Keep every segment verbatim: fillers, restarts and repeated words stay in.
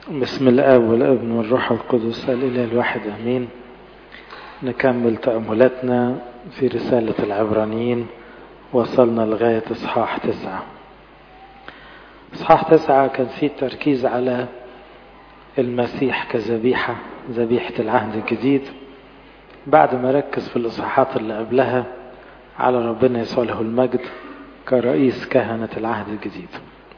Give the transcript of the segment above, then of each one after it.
بسم الآب والابن والروح القدس الإله الواحد أمين. نكمل تأملاتنا في رسالة العبرانيين. وصلنا لغاية إصحاح تسعة. إصحاح تسعة كان فيه تركيز على المسيح كذبيحة، ذبيحة العهد الجديد، بعد ما ركز في الإصحاحات اللي قبلها على ربنا يسوع له المجد كرئيس كهنة العهد الجديد.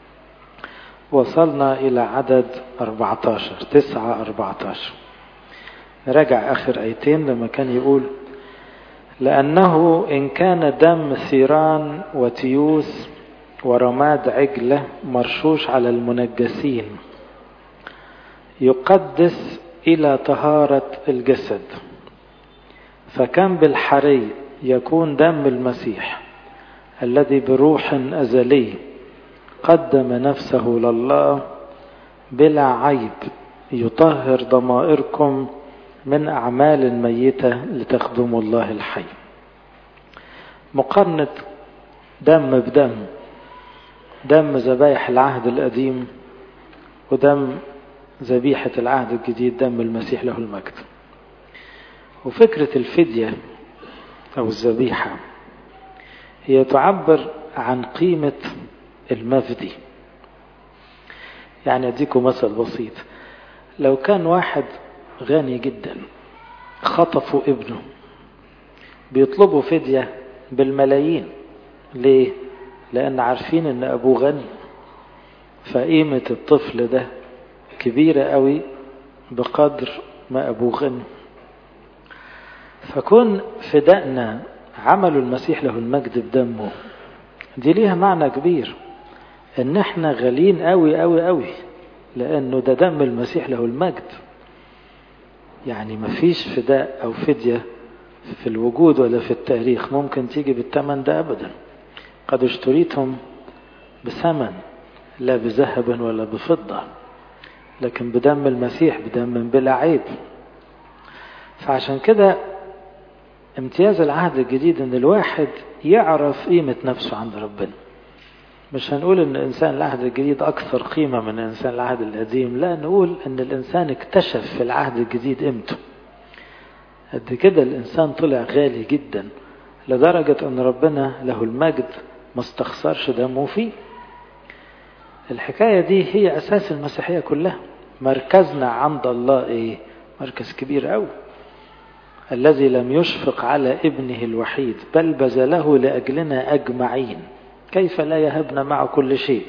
وصلنا إلى عدد أربعة عشر، تسعة أربعة عشر. نراجع آخر آيتين لما كان يقول: لأنه إن كان دم ثيران وتيوس ورماد عجلة مرشوش على المنجسين يقدس إلى طهارة الجسد، فكم بالحري يكون دم المسيح الذي بروح أزلي قدم نفسه لله بلا عيب يطهر ضمائركم من أعمال ميتة لتخدموا الله الحي. مقارنة دم بدم، دم ذبائح العهد القديم ودم ذبيحة العهد الجديد، دم المسيح له المجد. وفكرة الفدية أو الذبيحة هي تعبر عن قيمة المفدي. يعني أديكم مثل بسيط: لو كان واحد غني جدا خطفوا ابنه بيطلبوا فدية بالملايين. ليه؟ لأن عارفين أن أبوه غني، فقيمة الطفل ده كبيرة قوي بقدر ما أبوه غني. فكون فدائنا عملوا المسيح له المجد بدمه دي ليها معنى كبير، ان احنا غالين قوي قوي قوي لانه ده دم المسيح له المجد. يعني مفيش فداء او فدية في الوجود ولا في التاريخ ممكن تيجي بالثمن ده ابدا. قد اشتريتهم بثمن لا بذهب ولا بفضة، لكن بدم المسيح، بدم بلا عيب. فعشان كده امتياز العهد الجديد ان الواحد يعرف قيمة نفسه عند ربنا. مش هنقول ان انسان العهد الجديد اكثر قيمة من انسان العهد القديم، لا، نقول ان الانسان اكتشف في العهد الجديد قيمته. قد كده الانسان طلع غالي جدا لدرجة ان ربنا له المجد ما استخسرش دمه فيه. الحكاية دي هي اساس المسيحية كلها. مركزنا عند الله ايه؟ مركز كبير قوي. الذي لم يشفق على ابنه الوحيد بل بذله لأجلنا أجمعين كيف لا يهبنا معه كل شيء.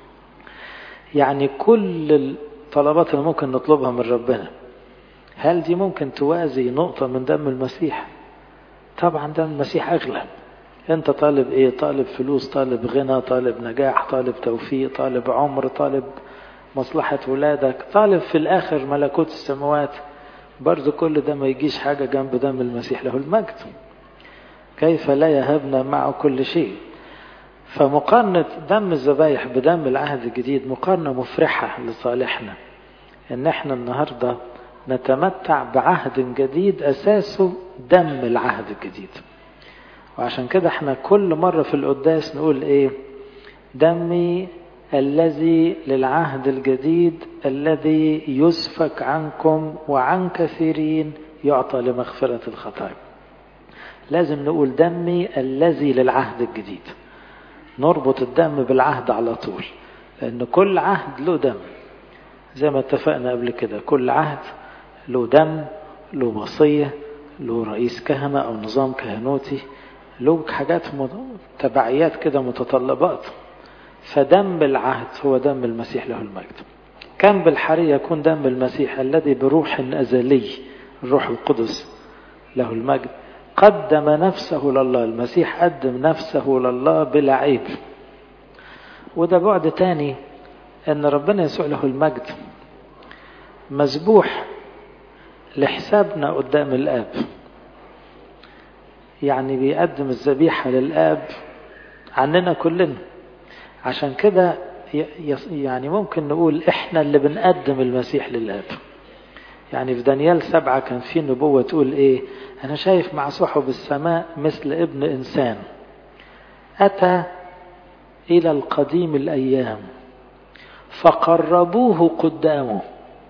يعني كل الطلبات اللي ممكن نطلبها من ربنا، هل دي ممكن توازي نقطة من دم المسيح؟ طبعا دم المسيح أغلى. انت طالب ايه؟ طالب فلوس، طالب غنى، طالب نجاح، طالب توفيق، طالب عمر، طالب مصلحة ولادك، طالب في الآخر ملكوت السماوات. برضو كل ده ما يجيش حاجة جنب دم المسيح له المجد. كيف لا يهبنا معه كل شيء. فمقارنة دم الذبايح بدم العهد الجديد مقارنة مفرحة لصالحنا، ان احنا النهاردة نتمتع بعهد جديد اساسه دم العهد الجديد. وعشان كده احنا كل مرة في القداس نقول ايه؟ دمي الذي للعهد الجديد الذي يسفك عنكم وعن كثيرين يعطى لمغفرة الخطايا. لازم نقول دمي الذي للعهد الجديد، نربط الدم بالعهد على طول، لأن كل عهد له دم. زي ما اتفقنا قبل كده، كل عهد له دم، له وصية، له رئيس كهنة أو نظام كهنوتي، له حاجات تبعيات كده، متطلبات. فدم العهد هو دم المسيح له المجد. كم بالحري يكون دم المسيح الذي بروح أزلي، الروح القدس له المجد، قدم نفسه لله. المسيح قدم نفسه لله بلا عيب. وده بعد تاني، ان ربنا يسوع له المجد مذبوح لحسابنا قدام الآب. يعني بيقدم الذبيحة للآب عننا كلنا. عشان كده يعني ممكن نقول احنا اللي بنقدم المسيح للآب. يعني في دانيال سبعة كان في نبوة تقول ايه؟ انا شايف مع سحب السماء مثل ابن انسان اتى الى القديم الايام فقربوه قدامه.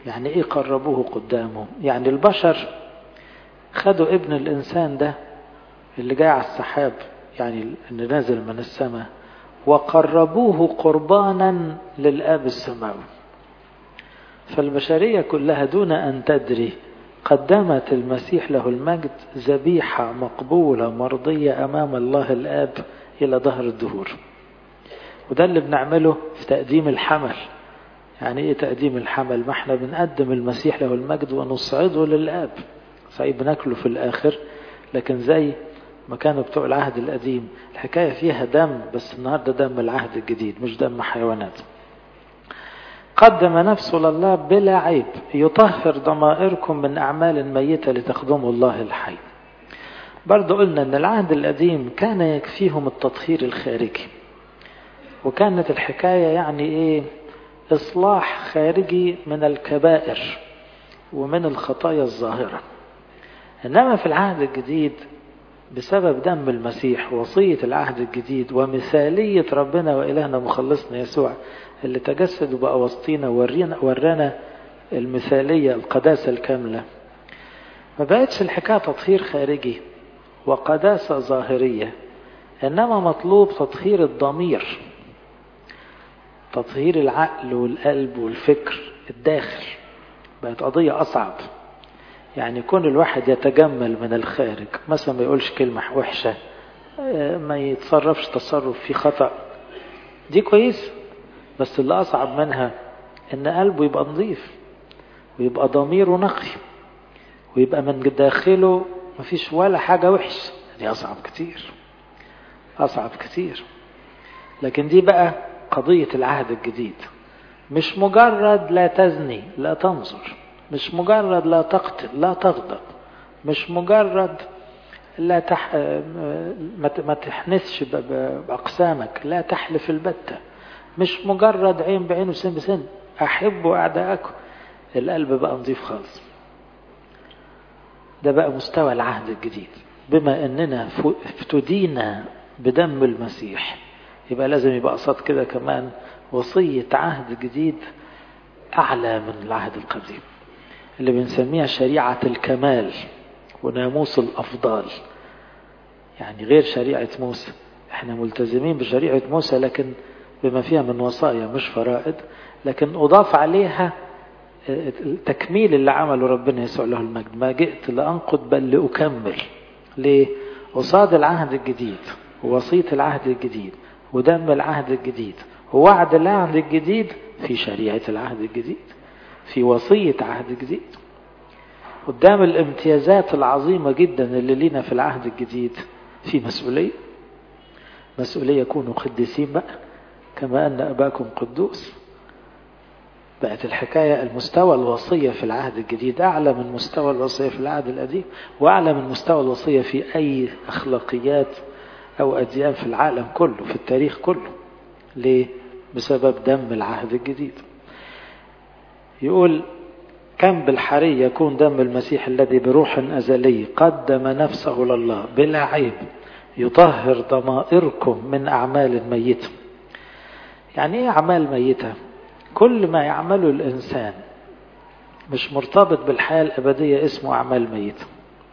يعني ايه قربوه قدامهم؟ يعني البشر خدوا ابن الانسان ده اللي جاي على السحاب، يعني اللي نازل من السماء، وقربوه قربانا للآب السماوي. فالبشرية كلها دون أن تدري قدمت المسيح له المجد ذبيحة مقبولة مرضية أمام الله الآب إلى ظهر الدهور. وده اللي بنعمله في تقديم الحمل. يعني إيه تقديم الحمل؟ ما احنا بنقدم المسيح له المجد ونصعده للآب، صحيح بناكله في الآخر، لكن زي ما كانوا بتوع العهد القديم الحكاية فيها دم، بس النهاردة دم العهد الجديد مش دم حيوانات. قدم نفسه لله بلا عيب يطهر ضمائركم من أعمال ميتة لتخدموا الله الحي. برضو قلنا أن العهد القديم كان يكفيهم التطهير الخارجي، وكانت الحكاية يعني إيه؟ إصلاح خارجي من الكبائر ومن الخطايا الظاهرة. إنما في العهد الجديد بسبب دم المسيح، وصية العهد الجديد ومثالية ربنا وإلهنا مخلصنا يسوع اللي تجسد وبقى وسطينا ورانا ورانا المثالية القداسة الكاملة، ما بقتش الحكاية تطهير خارجي وقداسة ظاهرية، إنما مطلوب تطهير الضمير، تطهير العقل والقلب والفكر الداخل. بقت قضية أصعب. يعني يكون الواحد يتجمل من الخارج، مثلا ما يقولش كلمة وحشة، ما يتصرفش تصرف في خطأ، دي كويس. بس اللي أصعب منها إن قلبه يبقى نظيف ويبقى ضميره نقي ويبقى من داخله مفيش ولا حاجة وحش. دي أصعب كتير، أصعب كتير. لكن دي بقى قضية العهد الجديد. مش مجرد لا تزني لا تنظر، مش مجرد لا تقتل لا تغضب، مش مجرد لا تح... ما تحنثش بأقسامك، لا تحلف البتة، مش مجرد عين بعين وسن بسن، أحبوا أعداءكم. القلب بقى نظيف خالص. ده بقى مستوى العهد الجديد. بما أننا افتدينا بدم المسيح، يبقى لازم يبقى قصاد كده كمان وصية عهد جديد أعلى من العهد القديم، اللي بنسميها شريعة الكمال وناموس الأفضال. يعني غير شريعة موسى، احنا ملتزمين بشريعة موسى لكن بما فيها من وصايا مش فرائض، لكن أضاف عليها التكميل اللي عمله ربنا يسوع له المجد. ما جئت لأنقض بل لأكمل. ليه؟ قصاد العهد الجديد ووصية العهد الجديد ودم العهد الجديد ووعد العهد الجديد، في شريعة العهد الجديد، في وصية عهد جديد. قدام الامتيازات العظيمة جدا اللي لينا في العهد الجديد في مسؤولية. مسؤولية كونوا قديسين بقى كما أن أباكم قدوس. بقت الحكاية المستوى الوصية في العهد الجديد أعلى من مستوى الوصية في العهد القديم، وأعلى من مستوى الوصية في أي أخلاقيات أو أديان في العالم كله، في التاريخ كله. ليه؟ بسبب دم العهد الجديد. يقول كم بالحري يكون دم المسيح الذي بروح أزلي قدم نفسه لله بلا عيب يطهر ضمائركم من أعمال ميتة. يعني إيه أعمال ميتة؟ كل ما يعمله الإنسان مش مرتبط بالحياة الأبدية اسمه أعمال ميتة.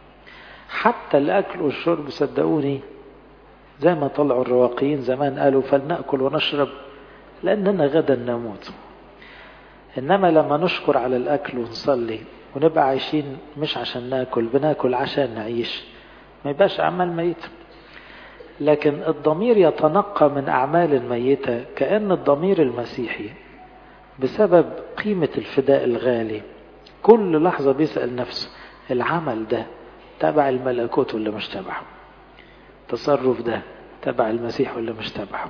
حتى الأكل والشرب، صدقوني زي ما طلعوا الرواقيين زمان قالوا فلنأكل ونشرب لأننا غدا نموت. إنما لما نشكر على الأكل ونصلي ونبقى عايشين مش عشان ناكل، بناكل عشان نعيش، ما يبقاش أعمال ميتة. لكن الضمير يتنقى من أعمال ميتة، كأن الضمير المسيحي بسبب قيمة الفداء الغالي كل لحظة بيسأل نفسه العمل ده تبع الملكوت ولا مش تبعه؟ التصرف ده تبع المسيح ولا مش تبعه؟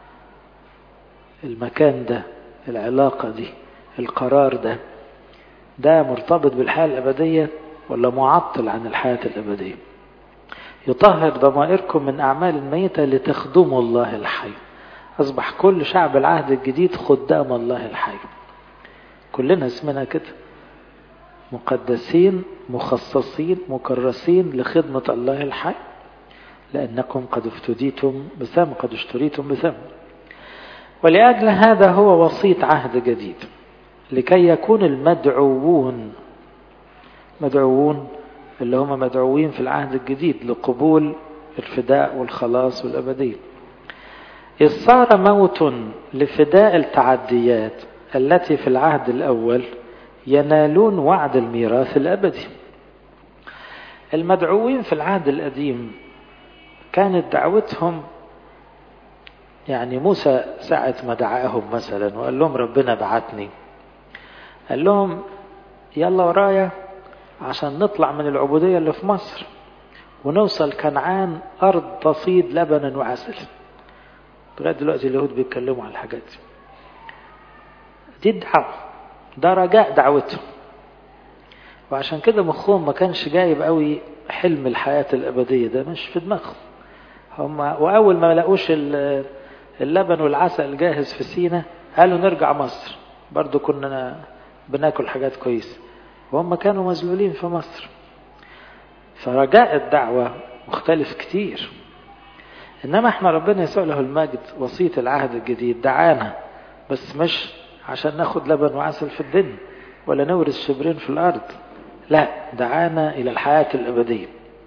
المكان ده، العلاقة دي، القرار ده، ده مرتبط بالحياة الأبدية ولا معطل عن الحياة الأبدية؟ يطهر ضمائركم من أعمال ميتة لتخدموا الله الحي. أصبح كل شعب العهد الجديد خدام الله الحي. كلنا اسمنا كده، مقدسين مخصصين مكرسين لخدمة الله الحي، لأنكم قد افتديتم بثمن، قد اشتريتم بثمن. ولأجل هذا هو وصية عهد جديد. لكي يكون المدعوون، مدعوون اللي هم مدعوين في العهد الجديد لقبول الفداء والخلاص والأبدية. إذ صار موت لفداء التعديات التي في العهد الأول ينالون وعد الميراث الأبدي. المدعوين في العهد القديم كانت دعوتهم، يعني موسى ساعة ما دعاهم مثلا وقال لهم ربنا بعتني، قال لهم يلا ورايا عشان نطلع من العبودية اللي في مصر ونوصل كنعان أرض تفيض لبنا وعسل. لغاية دلوقتي اليهود بيتكلموا عن الحاجات دي. دي الدعوة، ده رجاء دعوتهم. وعشان كده مخهم ما كانش جايب قوي حلم الحياة الأبدية، ده مش في دماغهم هم. وأول ما لقوش اللبن والعسل جاهز في سينا قالوا نرجع مصر، برضو كنا بناكل حاجات كويسة، وهم كانوا مذلولين في مصر. فرجاء الدعوة مختلف كتير. إنما احنا ربنا يسوع له المجد وصية العهد الجديد دعانا، بس مش عشان ناخد لبن وعسل في الدنيا ولا نورث شبرين في الأرض، لا، دعانا إلى الحياة الأبدية.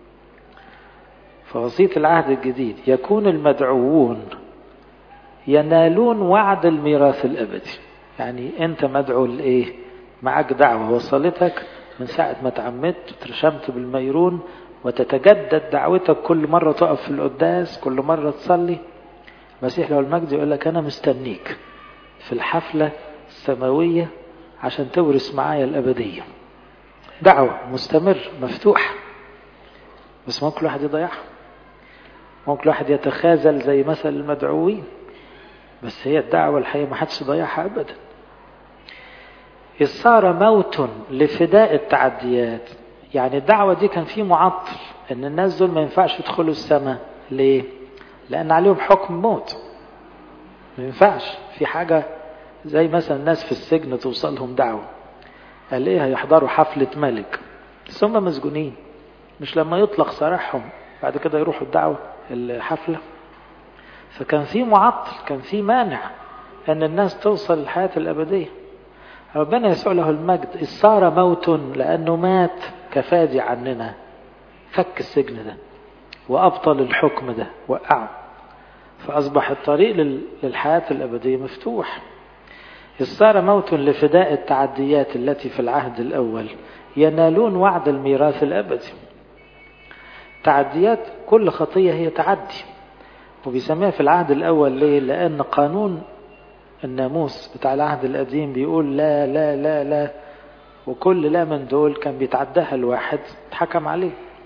فوصية العهد الجديد يكون المدعوون ينالون وعد الميراث الأبدي. يعني أنت مدعو لإيه؟ معك دعوة وصلتك من ساعة ما تعمدت وترشمت بالميرون، وتتجدد دعوتك كل مرة تقف في القداس، كل مرة تصلي. المسيح له المجد يقول لك أنا مستنيك في الحفلة السماوية عشان تورث معايا الأبدية. دعوة مستمر مفتوح، بس ممكن الواحد يضيعها، ممكن الواحد يتخاذل زي مثل المدعوين، بس هي الدعوة الحقيقة ما حدش ضيعها أبدا. إذ صار موت لفداء التعديات، يعني الدعوة دي كان في معطل ان الناس دول ما ينفعش يدخلوا السماء. ليه؟ لان عليهم حكم موت، ما ينفعش في حاجة زي مثلا الناس في السجن توصلهم دعوة، قال ايه هيحضروا حفلة ملك بس هم مسجونين، مش لما يطلق سراحهم بعد كده يروحوا الدعوة الحفلة. فكان في معطل، كان في مانع ان الناس توصل للحياة الأبدية. ربنا يسوع له المجد إذ صار موت لأنه مات كفادي عننا، فك السجن ده وأبطل الحكم ده وقعه، فأصبح الطريق للحياة الأبدية مفتوح. إذ صار موت لفداء التعديات التي في العهد الأول ينالون وعد الميراث الأبدي. تعديات كل خطية هي تعدي، وبيسميها في العهد الأول ليه؟ لأن قانون الناموس بتاع العهد القديم بيقول لا لا لا لا، وكل لا من دول كان بيتعداها الواحد اتحكم عليه.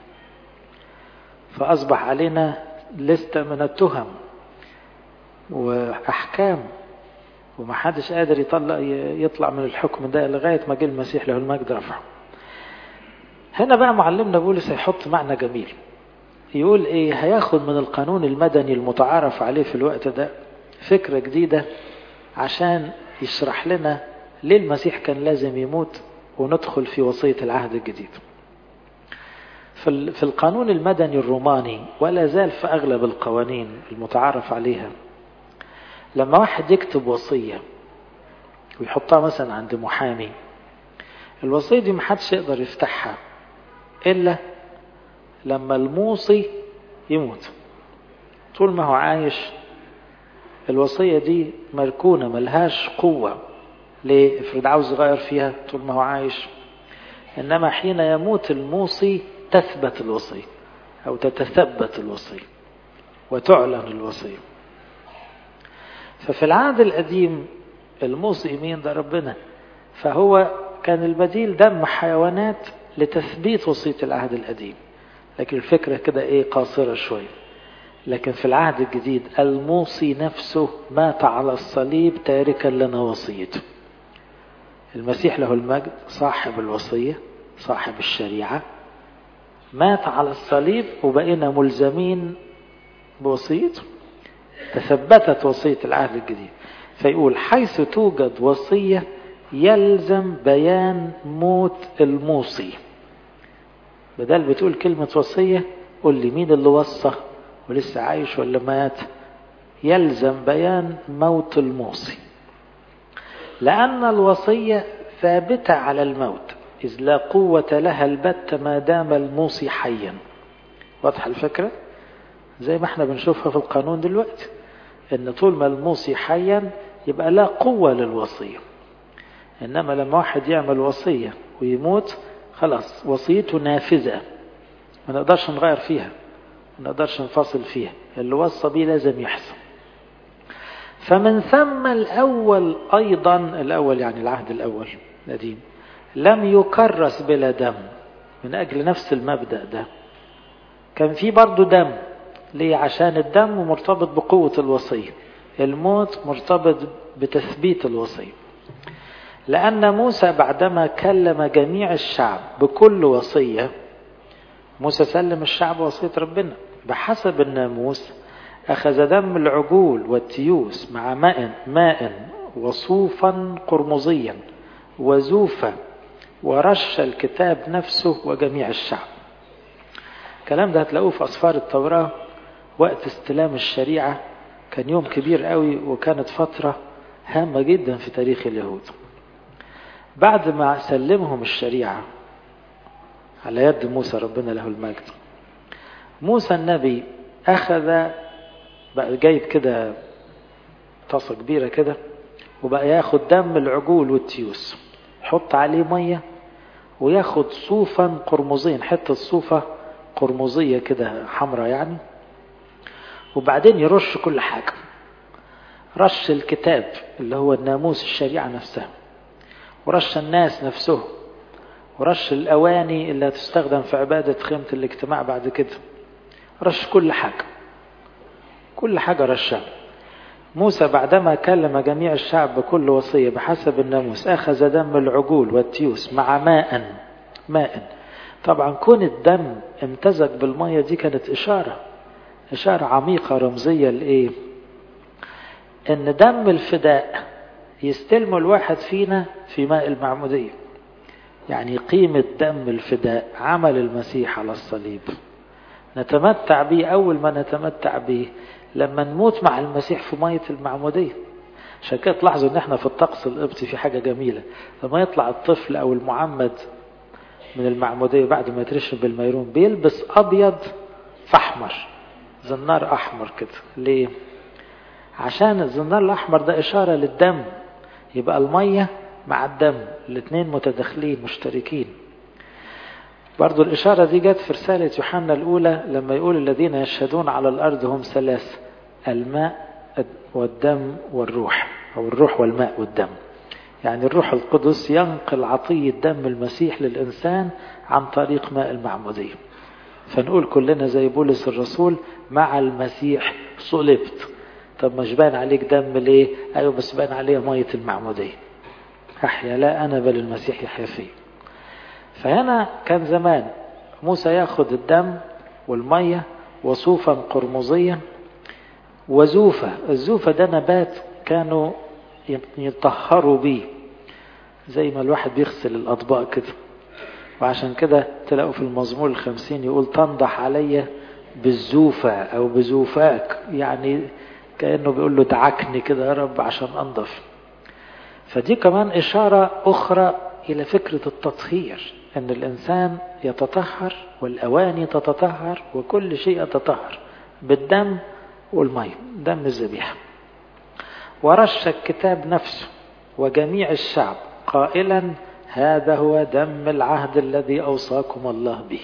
فأصبح علينا لستة من التهم وأحكام، ومحدش قادر يطلع يطلع من الحكم ده لغاية ما جه المسيح له المجد رفعه. هنا بقى معلمنا بولس هيحط معنى جميل، يقول ايه؟ هياخد من القانون المدني المتعارف عليه في الوقت ده فكرة جديدة عشان يشرح لنا ليه المسيح كان لازم يموت وندخل في وصية العهد الجديد. في القانون المدني الروماني ولا زال في أغلب القوانين المتعارف عليها، لما واحد يكتب وصية ويحطها مثلا عند محامي، الوصية دي محدش يقدر يفتحها إلا لما الموصي يموت. طول ما هو عايش الوصية دي مركونة ملهاش قوة. ليه؟ افرض عاوز يغير فيها طول ما هو عايش. إنما حين يموت الموصي تثبت الوصية أو تتثبت الوصية وتعلن الوصية. ففي العهد القديم الموصي مين؟ ده ربنا. فهو كان البديل دم حيوانات لتثبيت وصية العهد القديم، لكن الفكرة كده ايه قاصرة شوية. لكن في العهد الجديد الموصي نفسه مات على الصليب تاركا لنا وصيته. المسيح له المجد صاحب الوصية صاحب الشريعة مات على الصليب وبقينا ملزمين بوصيته، تثبتت وصية العهد الجديد. فيقول حيث توجد وصية يلزم بيان موت الموصي. بدل بتقول كلمة وصية قول لي مين اللي وصى ولسه عايش ولا مات. يلزم بيان موت الموصي. لأن الوصية ثابتة على الموت، إذ لا قوة لها البت ما دام الموصي حيا. واضح الفكرة؟ زي ما احنا بنشوفها في القانون دلوقتي، ان طول ما الموصي حيا يبقى لا قوة للوصية. انما لما واحد يعمل وصية ويموت خلاص وصيته نافذة، ما نقدرش نغير فيها، ما نقدرش نفصل فيها، اللي وصى بيه لازم يحصل. فمن ثم الأول أيضا، الأول يعني العهد الأول القديم، لم يكرس بلا دم. من أجل نفس المبدأ ده كان في برضو دم. ليه؟ عشان الدم مرتبط بقوة الوصية، الموت مرتبط بتثبيت الوصية. لأن موسى بعدما كلم جميع الشعب بكل وصية، موسى سلم الشعب وصية ربنا بحسب الناموس، أخذ دم العجول والتيوس مع ماء ماء وصوفا قرمزيا وزوفا، ورش الكتاب نفسه وجميع الشعب. الكلام ده هتلاقوه في أسفار التوراة وقت استلام الشريعة. كان يوم كبير قوي، وكانت فترة هامة جدا في تاريخ اليهود. بعد ما سلمهم الشريعة على يد موسى ربنا له المجد، موسى النبي أخذ بقى جايب كده طاسة كبيرة كده، وبقى ياخد دم العجول والتيوس، يحط عليه مية، وياخد صوفا قرمزين، حتة صوفة قرمزية كده حمراء يعني، وبعدين يرش كل حاجة. رش الكتاب اللي هو الناموس الشريعة نفسها، ورش الناس نفسه، ورش الأواني اللي هتستخدم في عبادة خيمة الاجتماع بعد كده. رش كل حاجة، كل حاجة رشها. موسى بعدما كلم جميع الشعب بكل وصية بحسب الناموس، أخذ دم العجول والتيوس مع ماء ماء. طبعا كون الدم امتزج بالمية دي كانت إشارة إشارة عميقة رمزية لإيه؟ إن دم الفداء يستلم الواحد فينا في ماء المعمودية. يعني قيمة دم الفداء، عمل المسيح على الصليب، نتمتع به أول ما نتمتع به لما نموت مع المسيح في مية المعمودية. عشان كده تلاحظوا ان احنا في الطقس القبطي في حاجة جميلة، لما يطلع الطفل او المعمد من المعمودية بعد ما يترشم بالميرون بيلبس ابيض في احمر، زنار احمر كده. ليه؟ عشان الزنار الاحمر ده اشارة للدم، يبقى المية مع الدم الاثنين متداخلين مشتركين. برضو الإشارة دي جت في رسالة يوحنا الأولى لما يقول الذين يشهدون على الأرض هم ثلاث: الماء والدم والروح، أو الروح والماء والدم. يعني الروح القدس ينقل عطية دم المسيح للإنسان عن طريق ماء المعمودية. فنقول كلنا زي بولس الرسول: مع المسيح صلبت. طب مش بان عليك دم ليه؟ أيوة بس بان عليه مية المعمودية. أحيا لا أنا بل المسيح يحيا فيه. فهنا كان زمان موسى ياخد الدم والمية وصوفا قرمزيا وزوفة. الزوفة ده نبات كانوا يطهروا بيه، زي ما الواحد بيغسل الأطباق كده. وعشان كده تلاقوا في المزمور الخمسين يقول: تنضح علي بالزوفة أو بزوفاك، يعني كأنه بيقول له دعكني كده يا رب عشان أنضف. فدي كمان إشارة أخرى إلى فكرة التطهير، أن الإنسان يتطهر والأواني تتطهر وكل شيء يتطهر بالدم والماء، دم الذبيحة. ورش الكتاب نفسه وجميع الشعب قائلا: هذا هو دم العهد الذي أوصاكم الله به.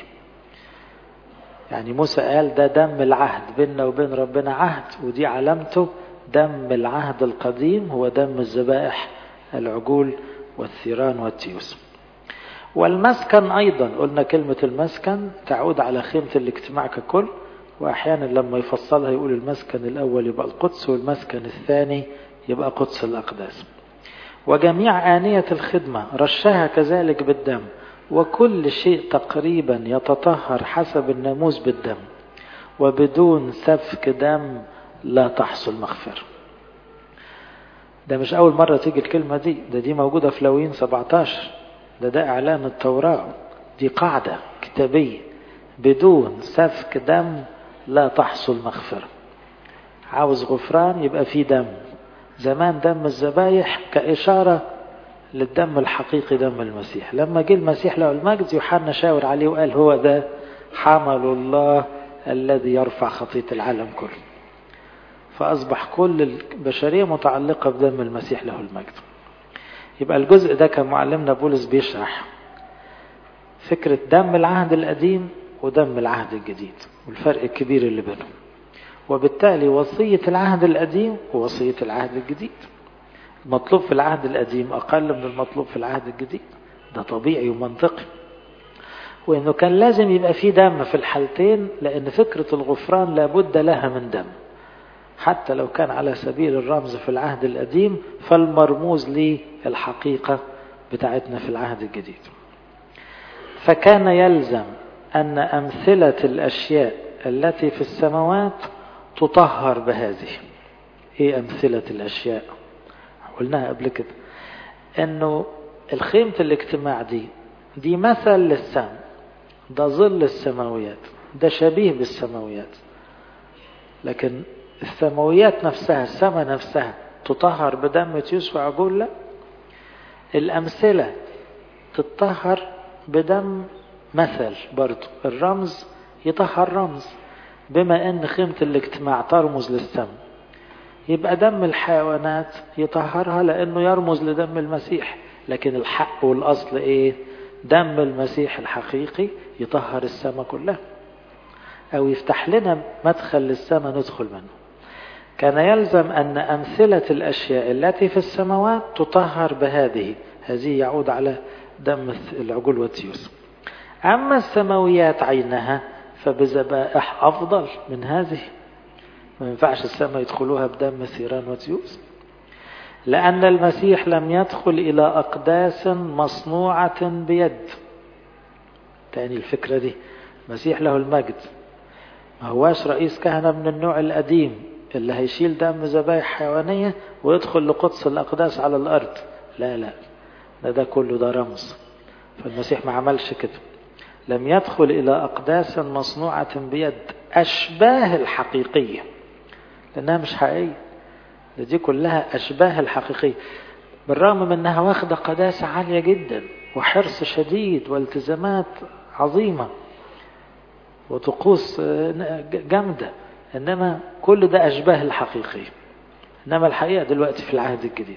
يعني موسى قال ده دم العهد بيننا وبين ربنا، عهد، ودي علامته دم العهد القديم، هو دم الذبائح العجول والثيران والتيوس. والمسكن أيضا، قلنا كلمة المسكن تعود على خيمة الاجتماع ككل، وأحيانا لما يفصلها يقول المسكن الأول يبقى القدس، والمسكن الثاني يبقى قدس الأقداس. وجميع آنية الخدمة رشها كذلك بالدم، وكل شيء تقريبا يتطهر حسب الناموس بالدم، وبدون سفك دم لا تحصل مغفرة. ده مش أول مرة تيجي الكلمة دي، ده دي موجودة في لاويين سبعتاشر، ده ده إعلان التوراة، دي قاعدة كتابية: بدون سفك دم لا تحصل مغفرة. عاوز غفران يبقى فيه دم، زمان دم الذبايح كإشارة للدم الحقيقي دم المسيح. لما جه المسيح له المجد يوحنا شاور عليه وقال هو ده حمل الله الذي يرفع خطية العالم كله. فأصبح كل البشرية متعلقة بدم المسيح له المجد. يبقى الجزء ده كان معلمنا بولس بيشرح فكرة دم العهد القديم ودم العهد الجديد والفرق الكبير اللي بينهم، وبالتالي وصية العهد القديم ووصية العهد الجديد. المطلوب في العهد القديم أقل من المطلوب في العهد الجديد، ده طبيعي ومنطقي، وإنه كان لازم يبقى فيه دم في الحالتين، لأن فكرة الغفران لابد لها من دم، حتى لو كان على سبيل الرمز في العهد القديم فالمرموز ليه الحقيقة بتاعتنا في العهد الجديد. فكان يلزم أن أمثلة الأشياء التي في السماوات تطهر بهذه. إيه أمثلة الأشياء؟ قلناها قبل كده أنه الخيمة الاجتماع دي دي مثل للسماء، ده ظل السماويات، ده شبيه بالسماويات، لكن السماويات نفسها السماء نفسها تطهر بدم تيوس وعجول؟ لا، الأمثلة تطهر بدم مثل برضو، الرمز يطهر رمز، بما أن خيمة الاجتماع ترمز للسماء يبقى دم الحيوانات يطهرها لأنه يرمز لدم المسيح، لكن الحق والأصل إيه؟ دم المسيح الحقيقي يطهر السماء كلها، أو يفتح لنا مدخل للسماء ندخل منه. كان يلزم أن أمثلة الأشياء التي في السماوات تطهر بهذه، هذه يعود على دم العجول والتيوس. أما السماويات عينها فبذبائح أفضل من هذه، ما ينفعش السماء يدخلوها بدم ثيران وتيوس، لأن المسيح لم يدخل إلى أقداس مصنوعة بيد. تاني الفكرة دي، المسيح له المجد ما هواش رئيس كهنة من النوع القديم اللي هيشيل دم ذبائح حيوانية ويدخل لقدس الأقداس على الأرض، لا لا، ده, ده كله ده رمز. فالمسيح ما عملش كده، لم يدخل إلى أقداس مصنوعة بيد أشباه الحقيقية، لأنها مش حقيقية، دي كلها أشباه الحقيقية، بالرغم من أنها واخدة قداسة عالية جدا وحرص شديد والتزامات عظيمة وطقوس جامدة، إنما كل ده أشباه الحقيقية. إنما الحقيقة دلوقتي في العهد الجديد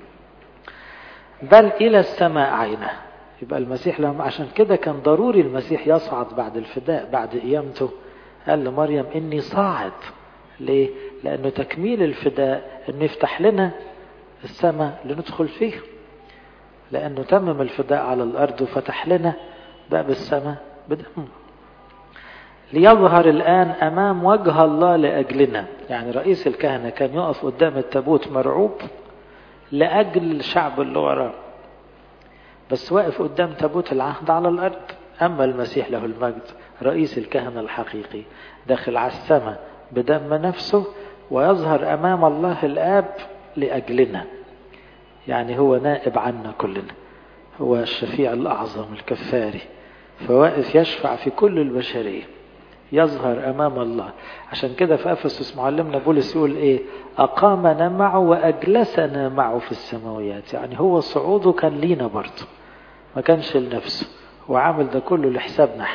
بل إلى السماء عينه. يبقى المسيح لهم، عشان كده كان ضروري المسيح يصعد بعد الفداء بعد قيامته. قال لمريم إني صاعد. ليه؟ لأنه تكميل الفداء أنه يفتح لنا السماء لندخل فيه، لأنه تمم الفداء على الأرض وفتح لنا باب السماء بدمه. ليظهر الآن أمام وجه الله لأجلنا. يعني رئيس الكهنة كان يقف قدام التابوت مرعوب لأجل الشعب اللي وراه، بس واقف قدام تابوت العهد على الأرض. أما المسيح له المجد رئيس الكهنة الحقيقي داخل على السماء بدم نفسه ويظهر أمام الله الآب لأجلنا، يعني هو نائب عنا كلنا، هو الشفيع الأعظم الكفاري، فواقف يشفع في كل البشرية، يظهر أمام الله. عشان كده في أفسس معلمنا بولس يقول إيه؟ أقامنا معه وأجلسنا معه في السماويات. يعني هو صعوده كان لينا برضه، ما كانش لنفسه، وعامل ده كله لحسابنا.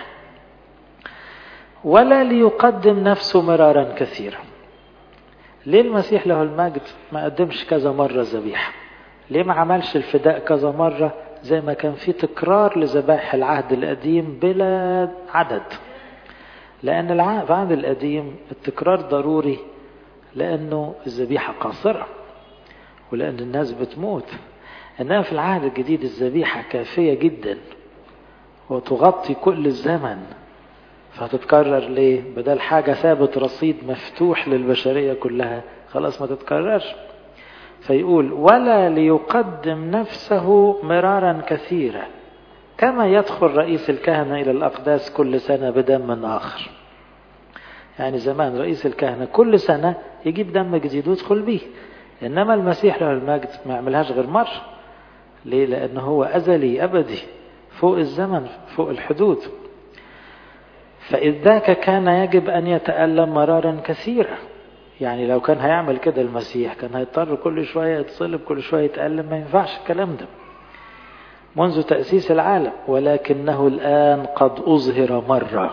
ولا ليقدم نفسه مرارا كثيرا. ليه المسيح له المجد ما قدمش كذا مرة ذبيحة؟ ليه ما عملش الفداء كذا مرة زي ما كان في تكرار لذبائح العهد القديم بلا عدد؟ لأن العهد القديم التكرار ضروري، لأنه الذبيحة قاصرة ولأن الناس بتموت. إنما في العهد الجديد الذبيحة كافية جدا وتغطي كل الزمن، فهتتكرر ليه؟ بدل حاجة ثابت رصيد مفتوح للبشرية كلها، خلاص ما تتكررش. فيقول ولا ليقدم نفسه مرارا كثيرا كما يدخل رئيس الكهنة إلى الأقداس كل سنة بدم آخر. يعني زمان رئيس الكهنة كل سنة يجيب دم جديد ويدخل به، إنما المسيح له المجد ما يعملهاش غير مرة. ليه؟ لأنه هو أزلي أبدي فوق الزمن فوق الحدود. فإذ ذاك كان يجب أن يتألم مرارا كثيرا، يعني لو كان هيعمل كده المسيح كان هيضطر كل شوية يتصلب، كل شوية يتألم، ما ينفعش الكلام ده منذ تأسيس العالم. ولكنه الآن قد أظهر مرة.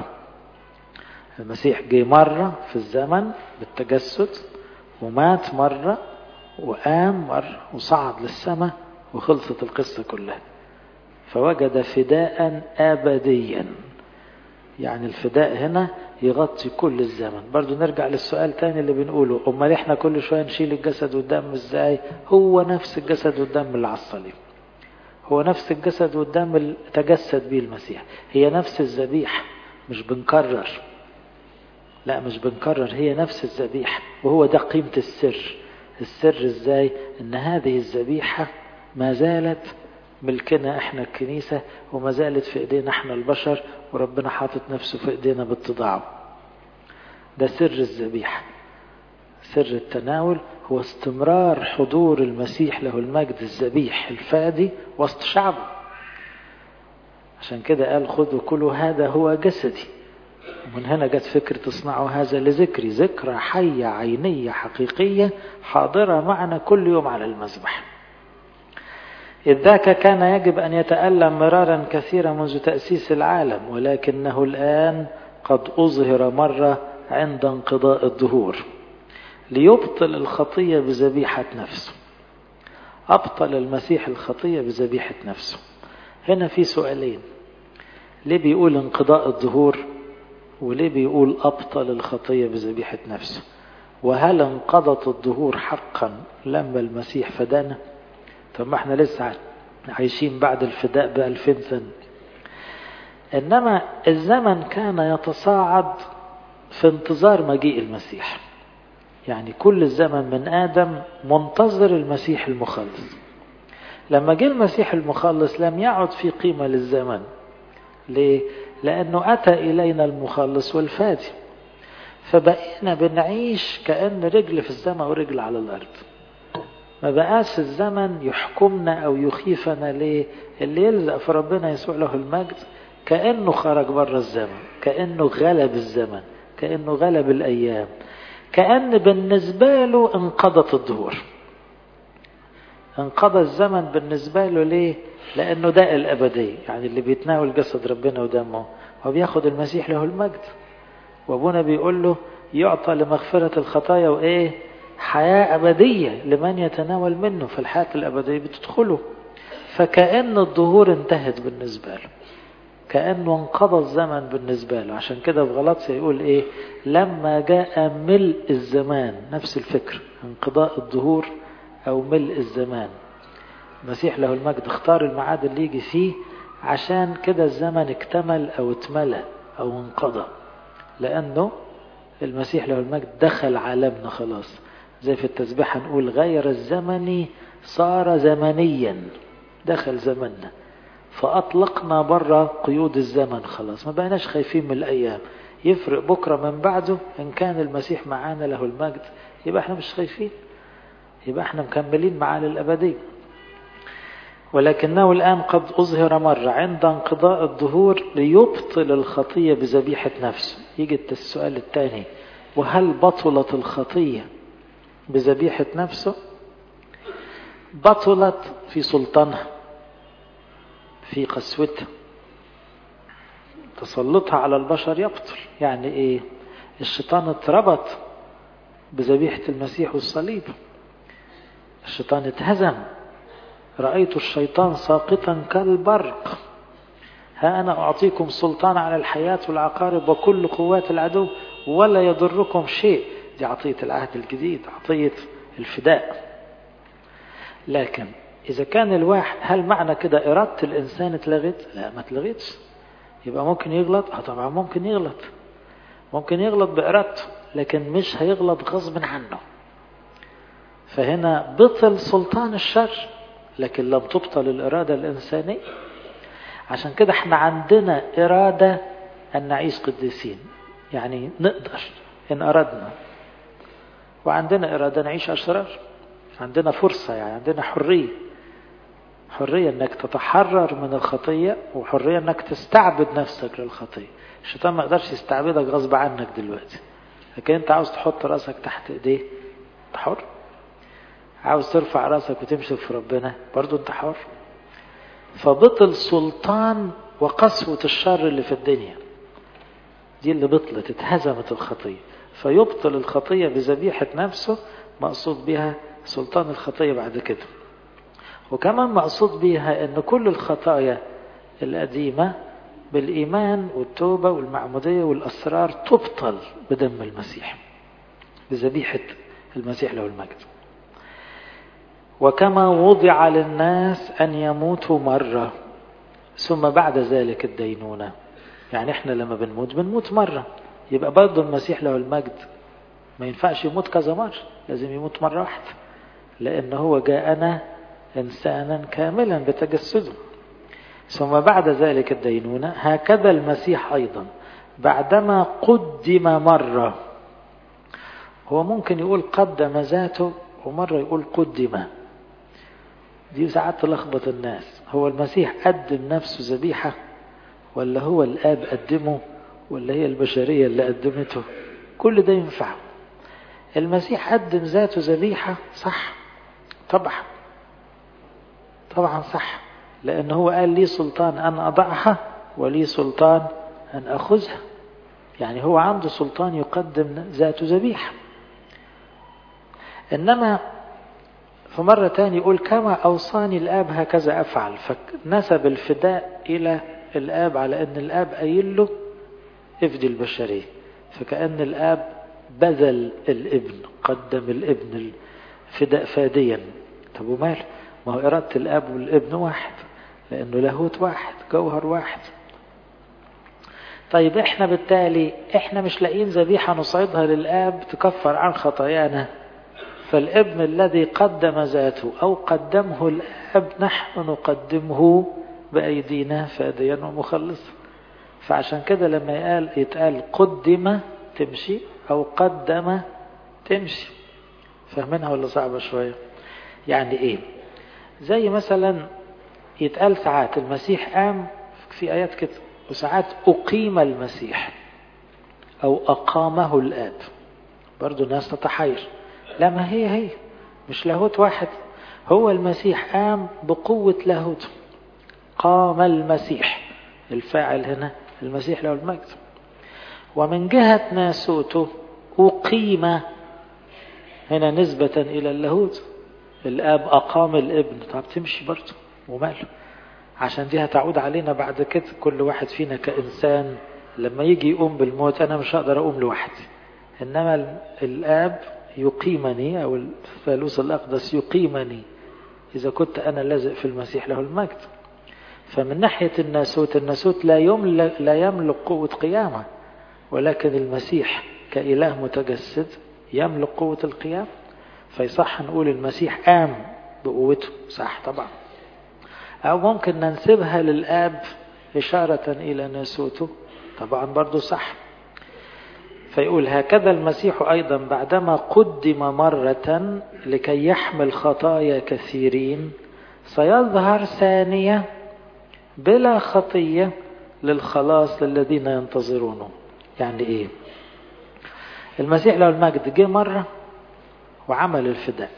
المسيح جه مرة في الزمن بالتجسد، ومات مرة، وقام مرة، وصعد للسماء، وخلصت القصة كلها. فوجد فداء أبديا. يعني الفداء هنا يغطي كل الزمن. برضو نرجع للسؤال تاني اللي بنقوله، أمال إحنا كل شوية نشيل الجسد والدم إزاي؟ هو نفس الجسد والدم اللي على الصليب، هو نفس الجسد والدم اللي تجسد به المسيح، هي نفس الذبيحة، مش بنكرر، لا مش بنكرر، هي نفس الذبيحة. وهو ده قيمة السر. السر إزاي؟ إن هذه الذبيحة ما زالت ملكنا إحنا الكنيسة، وما زالت في إيدينا إحنا البشر، وربنا حاطط نفسه في إيدينا باتضاعه. ده سر الذبيحة. سر التناول هو استمرار حضور المسيح له المجد الذبيح الفادي وسط شعبه. عشان كده قال خذوا كلوا هذا هو جسدي. ومن هنا جت فكرة تصنعوا هذا لذكري، ذكرى حية عينية حقيقية حاضرة معنا كل يوم على المذبح. إذ ذاك كان يجب أن يتألم مرارا كثيرا منذ تأسيس العالم، ولكنه الآن قد أظهر مرة عند انقضاء الدهور ليبطل الخطية بذبيحة نفسه. أبطل المسيح الخطية بذبيحة نفسه. هنا في سؤالين، ليه بيقول انقضاء الدهور، وليه بيقول أبطل الخطية بذبيحة نفسه؟ وهل انقضت الدهور حقا لما المسيح فدانا؟ طب ما احنا لسه عايشين بعد الفداء بألفين سنة. إنما الزمن كان يتصاعد في انتظار مجيء المسيح. يعني كل الزمن من آدم منتظر المسيح المخلص. لما جاء المسيح المخلص لم يعد في قيمة للزمن. ليه؟ لأنه أتى إلينا المخلص والفادي، فبقينا بنعيش كأن رجل في السماء ورجل على الأرض. ما بقاش الزمن يحكمنا أو يخيفنا. ليه؟ اللي يلزق في ربنا يسوع له المجد كأنه خرج بره الزمن، كأنه غلب الزمن، كأنه غلب الأيام، كأن بالنسبة له انقضت الدهور، انقضى الزمن بالنسبة له. ليه؟ لأنه ده الأبدية. يعني اللي بيتناول جسد ربنا ودمه هو بياخد المسيح له المجد، وابونا بيقول له يعطى لمغفرة الخطايا وإيه؟ حياة أبدية لمن يتناول منه، في الحياة الأبدية بتدخله. فكأن الظهور انتهت بالنسبة له، كأنه انقضى الزمن بالنسبة له. عشان كده في غلاطيا يقول إيه؟ لما جاء ملء الزمان، نفس الفكر، انقضاء الظهور أو ملء الزمان. المسيح له المجد اختار الميعاد اللي يجي فيه، عشان كده الزمن اكتمل أو اتملى أو انقضى، لأنه المسيح له المجد دخل عالمنا خلاص. زي في التسبيحة نقول غير الزمن صار زمنيا، دخل زمننا فأطلقنا برا قيود الزمن خلاص، ما بقناش خايفين من الأيام. يفرق بكرة من بعده، إن كان المسيح معانا له المجد يبقى احنا مش خايفين، يبقى احنا مكملين معاه للأبدية. ولكنه الآن قد أظهر مرة عند انقضاء الدهور ليبطل الخطية بذبيحة نفسه. يجي السؤال الثاني، وهل بطلت الخطية بذبيحة نفسه؟ بطلت في سلطانها، في قسوتها، تسلطها على البشر يبطل. يعني ايه؟ الشيطان اتربط بذبيحة المسيح والصليب، الشيطان اتهزم. رأيت الشيطان ساقطا كالبرق، ها أنا أعطيكم سلطان على الحياة والعقارب وكل قوات العدو ولا يضركم شيء. دي عطية العهد الجديد، عطية الفداء. لكن إذا كان الواحد، هل معنى كده إرادة الإنسان اتلغت؟ لا، ما اتلغتش. يبقى ممكن يغلط؟ اه طبعا ممكن يغلط، ممكن يغلط بإرادته، لكن مش هيغلط غصب عنه. فهنا بطل سلطان الشر، لكن لم تبطل الإرادة الإنسانية. عشان كده احنا عندنا إرادة أن نعيش قديسين، يعني نقدر إن أردنا، وعندنا إرادة نعيش أشرار. عندنا فرصة، يعني عندنا حرية، حرية أنك تتحرر من الخطية، وحرية أنك تستعبد نفسك للخطية. الشيطان ما يقدرش يستعبدك غصب عنك دلوقتي، لكن انت عاوز تحط راسك تحت ايديه انت حر، عاوز ترفع راسك وتمشي في ربنا برضو انت حر. فبطل سلطان وقسوة الشر اللي في الدنيا دي اللي بطلت، اتهزمت الخطية. فيبطل الخطية بذبيحة نفسه، مقصود بها سلطان الخطية بعد كده. وكمان مقصود بها ان كل الخطايا القديمة بالإيمان والتوبة والمعمودية والأسرار تبطل بدم المسيح، بذبيحة المسيح له المجد. وكما وضع للناس أن يموتوا مرة ثم بعد ذلك الدينونة، يعني احنا لما بنموت بنموت مرة، يبقى برضو المسيح له المجد ما ينفعش يموت كذا مرة، لازم يموت مرة واحدة، لأن هو جاءنا إنسانا كاملا بتجسده. ثم بعد ذلك الدينونة، هكذا المسيح أيضا بعدما قدم مرة. هو ممكن يقول قدم ذاته ومرة يقول قدم، دي ساعات تلخبط الناس. هو المسيح قدم نفسه ذبيحة ولا هو الآب قدمه ولا هي البشرية اللي قدمته؟ كل ده ينفع. المسيح قدم ذاته ذبيحة صح طبعا طبعا صح، لأنه هو قال لي سلطان أن أضعها ولي سلطان أن أخذها، يعني هو عنده سلطان يقدم ذاته ذبيحة. إنما في مرة تاني يقول كما أوصاني الآب هكذا أفعل، فنسب الفداء إلى الآب على أن الآب قايل له افدي البشرية، فكأن الآب بذل الابن، قدم الابن الفداء فاديا. طب وماله؟ ما هو إرادة الآب والابن واحد، لأنه لاهوت واحد جوهر واحد. طيب احنا بالتالي احنا مش لاقيين ذبيحة نصعدها للآب تكفر عن خطايانا، فالابن الذي قدم ذاته أو قدمه الآب نحن نقدمه بأيدينا فاديا ومخلصا. فعشان كده لما يقال يتقال قدم تمشي أو قدم تمشي. فاهمينها ولا صعبة شوية؟ يعني ايه؟ زي مثلا يتقال ساعات المسيح قام في آيات كده، وساعات أقيم المسيح أو أقامه الآب، برضو الناس تتحير. لا، ما هي هي مش لاهوت واحد، هو المسيح قام بقوة لاهوته، قام المسيح، الفاعل هنا المسيح له المجد. ومن جهة ناسوته أقيم، هنا نسبة إلى اللاهوت، الآب أقام الابن. طب تمشي برضو وماله، عشان دي هتعود علينا بعد كده. كل واحد فينا كإنسان لما يجي يقوم بالموت أنا مش هقدر أقوم لوحدي، إنما الآب يقيمني أو الثالوث الأقدس يقيمني إذا كنت أنا لازق في المسيح له المجد. فمن ناحية الناسوت، الناسوت لا يملك, لا يملك قوة قيامة، ولكن المسيح كإله متجسد يملك قوة القيام. فيصح نقول المسيح قام بقوته صح طبعا، أو ممكن ننسبها للآب إشارة إلى ناسوته طبعا برضو صح. فيقول هكذا المسيح أيضا بعدما قدم مرة لكي يحمل خطايا كثيرين سيظهر ثانية بلا خطية للخلاص للذين ينتظرونه. يعني إيه؟ المسيح له المجد جه مرة وعمل الفداء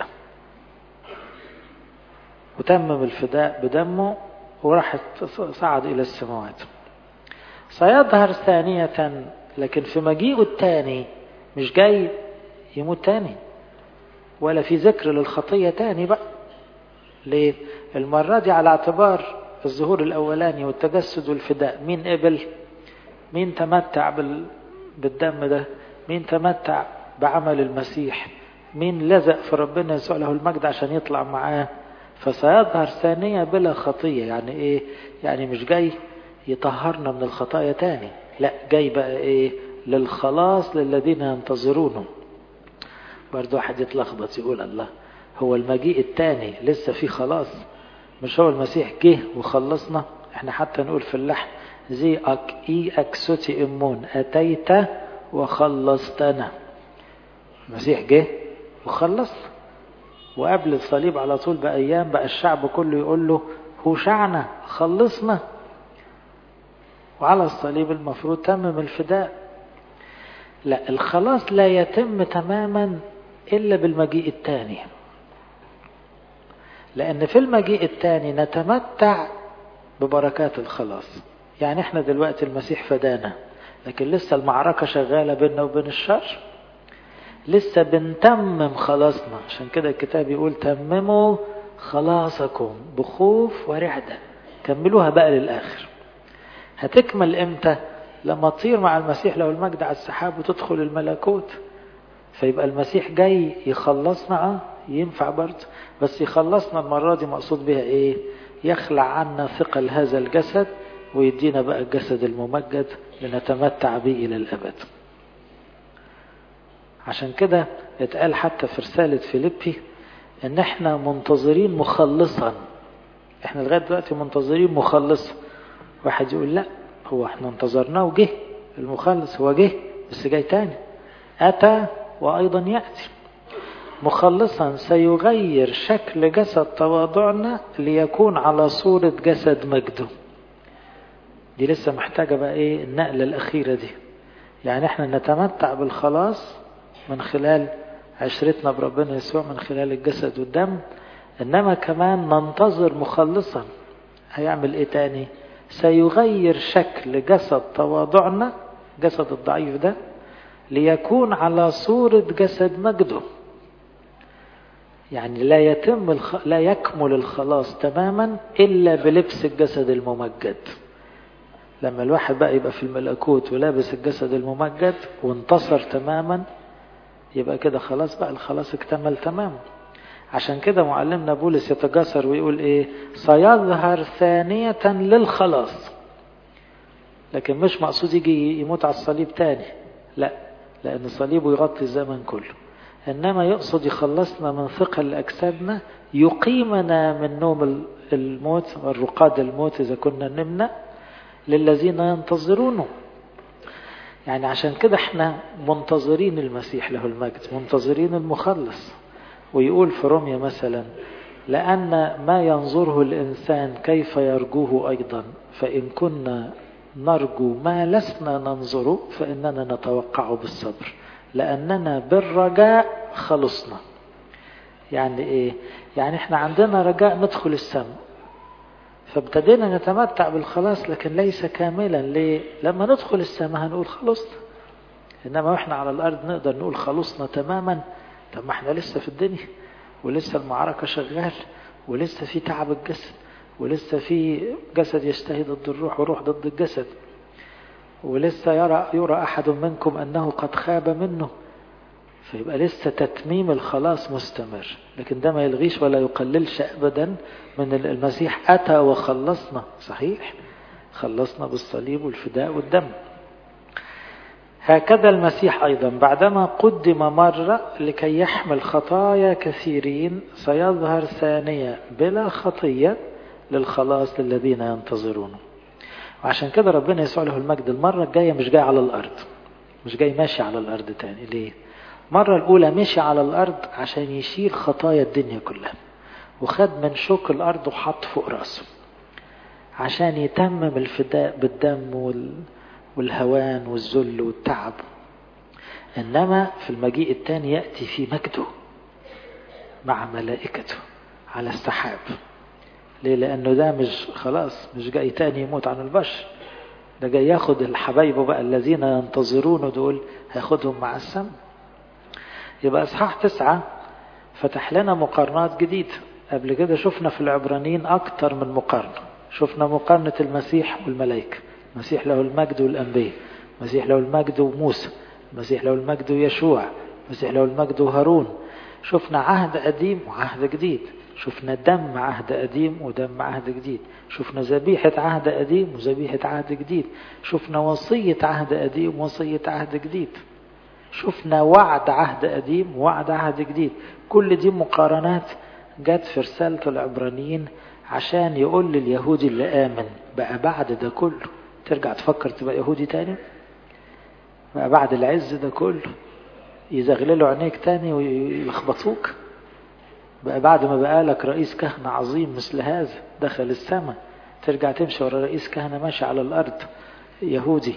وتمم الفداء بدمه وراح صعد إلى السماوات. سيظهر ثانية، لكن في مجيئه الثاني مش جاي يموت تاني ولا في ذكر للخطية تاني بقى. ليه؟ المرة دي على اعتبار الظهور الأولاني والتجسد والفداء، مين قبل؟ مين تمتع بالدم ده؟ مين تمتع بعمل المسيح؟ مين لزق في ربنا يسوع له المجد عشان يطلع معاه؟ فسيظهر ثانية بلا خطية. يعني ايه؟ يعني مش جاي يطهرنا من الخطايا تاني، لا، جاي بقى ايه؟ للخلاص للذين ينتظرونه. برضو واحد يتلخبط يقول الله، هو المجيء التاني لسه فيه خلاص؟ مش هو المسيح جه وخلصنا؟ احنا حتى نقول في اللحن زي اك اي اكسوتي امون اتيت وخلصتنا. المسيح جه وخلصنا، وقبل الصليب على طول بأيام بقى الشعب كله يقول له هوشعنا خلصنا، وعلى الصليب المفروض تمم الفداء. لا، الخلاص لا يتم تماما إلا بالمجيء الثاني، لأن في المجيء الثاني نتمتع ببركات الخلاص. يعني احنا دلوقتي المسيح فدانا، لكن لسه المعركة شغالة بيننا وبين الشر، لسه بنتمم خلاصنا. عشان كده الكتاب يقول تمموا خلاصكم بخوف ورعدة، كملوها بقى للآخر. هتكمل امتى؟ لما تطير مع المسيح له المجد على السحاب وتدخل الملكوت، فيبقى المسيح جاي يخلصنا. اه ينفع برضه، بس يخلصنا المرة دي مقصود بها ايه؟ يخلع عنا ثقل هذا الجسد ويدينا بقى الجسد الممجد لنتمتع به إلى الأبد. عشان كده اتقال حتى في رسالة فيليبي ان احنا منتظرين مخلصا. احنا لغاية دلوقتي منتظرين مخلصا. واحد يقول لا، هو احنا انتظرناه وجه المخلص، هو جه بس جاي تاني، أتى وأيضا يأتي مخلصا سيغير شكل جسد تواضعنا ليكون على صورة جسد مجده. دي لسه محتاجة بقى ايه النقلة الأخيرة دي. يعني احنا نتمتع بالخلاص من خلال عشرتنا بربنا يسوع، من خلال الجسد والدم، انما كمان ننتظر مخلصا هيعمل ايه تاني؟ سيغير شكل جسد تواضعنا، جسد الضعيف ده، ليكون على صورة جسد مجده. يعني لا يتم الخ... لا يكمل الخلاص تماما إلا بلبس الجسد الممجد. لما الواحد بقى يبقى في الملكوت ولابس الجسد الممجد وانتصر تماما، يبقى كده خلاص بقى الخلاص اكتمل تماما. عشان كده معلمنا بولس يتجاسر ويقول ايه؟ سيظهر ثانية للخلاص. لكن مش مقصود يجي يموت على الصليب تاني، لا، لأن صليبه يغطي الزمن كله. إنما يقصد يخلصنا من ثقل أجسادنا، يقيمنا من نوم الموت والرقاد الموت إذا كنا نمنا، للذين ينتظرونه. يعني عشان كده احنا منتظرين المسيح له المجد، منتظرين المخلص. ويقول في روميا مثلا: لأن ما ينظره الإنسان كيف يرجوه أيضا، فإن كنا نرجو ما لسنا ننظره فإننا نتوقع بالصبر، لأننا بالرجاء خلصنا. يعني إيه؟ يعني إحنا عندنا رجاء ندخل السماء، فابتدينا نتمتع بالخلاص لكن ليس كاملا. ليه؟ لما ندخل السماء هنقول خلصنا. إنما إحنا على الأرض نقدر نقول خلصنا تماما؟ طب ما إحنا لسه في الدنيا، ولسه المعركة شغال، ولسه في تعب الجسد، ولسه في جسد يشتهي ضد الروح وروح ضد الجسد، ولسه يرى, يرى أحد منكم أنه قد خاب منه. فيبقى لسه تتميم الخلاص مستمر. لكن ده ما يلغيش ولا يقللش أبدا من المسيح أتى وخلصنا. صحيح، خلصنا بالصليب والفداء والدم. هكذا المسيح أيضا بعدما قدم مرة لكي يحمل خطايا كثيرين، سيظهر ثانية بلا خطية للخلاص للذين ينتظرونه. وعشان كده ربنا يسوع له المجد المرة الجاية مش جاي على الأرض، مش جاي ماشي على الأرض تاني. ليه؟ مرة الأولى مشي على الأرض عشان يشيل خطايا الدنيا كلها، وخد من شوك الأرض وحط فوق رأسه عشان يتمم الفداء بالدم وال... والهوان والذل والتعب. إنما في المجيء الثاني يأتي في مجده مع ملائكته على السحاب. ليه؟ لأنه ده مش خلاص مش جاي تاني يموت عن البشر، ده جاي ياخد الحبايب بقى الذين ينتظرونه دول، هياخدهم مع السماء. يبقى إصحاح تسعة فتح لنا مقارنات جديدة. قبل كده شفنا في العبرانيين أكتر من مقارنة. شفنا مقارنة المسيح والملائكة، المسيح له المجد والأنبياء، المسيح له المجد وموسى، المسيح له المجد ويشوع، المسيح له المجد وهارون. شفنا عهد قديم وعهد جديد، شفنا دم عهد قديم ودم عهد جديد، شفنا ذبيحة عهد قديم وذبيحة عهد جديد، شفنا وصية عهد قديم ووصية عهد جديد، شفنا وعد عهد قديم ووعد عهد جديد. كل دي مقارنات جت في رسالة العبرانيين عشان يقول لليهودي اللي آمن بقى بعد ده كله ترجع تفكر تبقى يهودي تاني؟ بقى بعد العز ده كله يزغللوا عينيك تاني ويلخبطوك؟ بقى بعد ما بقى لك رئيس كهنة عظيم مثل هذا دخل السماء، ترجع تمشي ورا رئيس كهنة ماشي على الأرض يهودي؟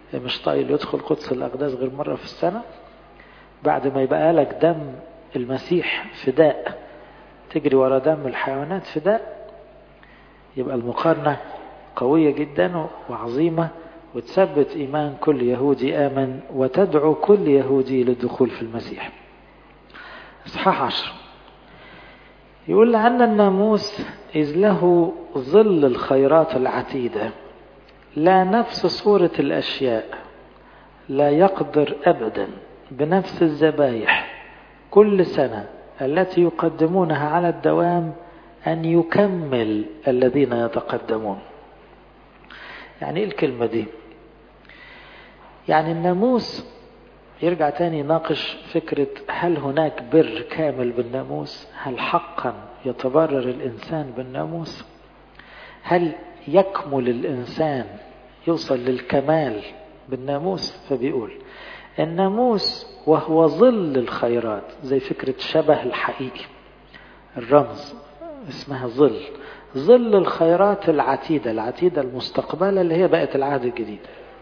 مش طايل يدخل قدس الأقداس غير مرة في السنة؟ بعد ما يبقى لك دم المسيح فداء تجري ورا دم الحيوانات فداء؟ يبقى المقارنة قوية جدا وعظيمة، وتثبت إيمان كل يهودي آمن وتدعو كل يهودي للدخول في المسيح. إصحاح عشر يقول: لأن الناموس إذ له ظل الخيرات العتيدة لا نفس صورة الأشياء لا يقدر أبدا بنفس الذبايح كل سنة التي يقدمونها على الدوام أن يكمل الذين يتقدمون. يعني إيه الكلمة دي؟ يعني الناموس يرجع تاني يناقش فكرة هل هناك بر كامل بالناموس؟ هل حقا يتبرر الإنسان بالناموس؟ هل يكمل الإنسان يوصل للكمال بالناموس؟ فبيقول الناموس وهو ظل الخيرات، زي فكرة شبه الحقيقي، الرمز اسمها ظل، ظل الخيرات العتيدة، العتيدة المستقبلة اللي هي بقت العهد الجديد،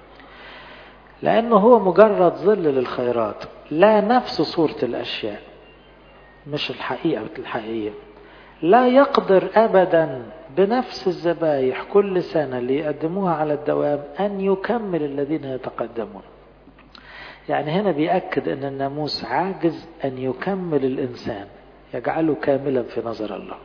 لأنه هو مجرد ظل للخيرات لا نفس صورة الأشياء، مش الحقيقة الحقيقية. لا يقدر أبدا بنفس الذبايح كل سنة اللي يقدموها على الدوام أن يكمل الذين يتقدمون. يعني هنا بيأكد أن الناموس عاجز أن يكمل الإنسان، يجعله كاملا في نظر الله.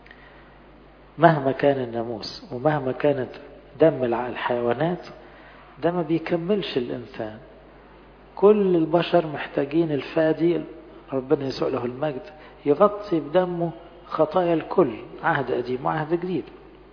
مهما كان الناموس ومهما كانت دم الحيوانات، ده ما بيكملش الإنسان. كل البشر محتاجين الفادي ربنا يسوع له المجد يغطي بدمه خطايا الكل، عهد قديم وعهد جديد.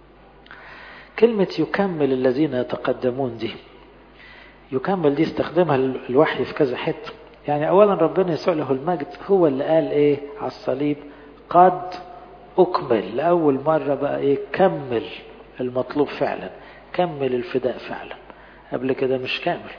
كلمة يكمل الذين يتقدمون دي، يكمل دي استخدمها الوحي في كذا حتة. يعني أولا ربنا يسوع له المجد هو اللي قال إيه على الصليب؟ قد أكمل. لأول مرة بقى إيه؟ كمل المطلوب فعلا، كمل الفداء فعلا. قبل كده مش كامل.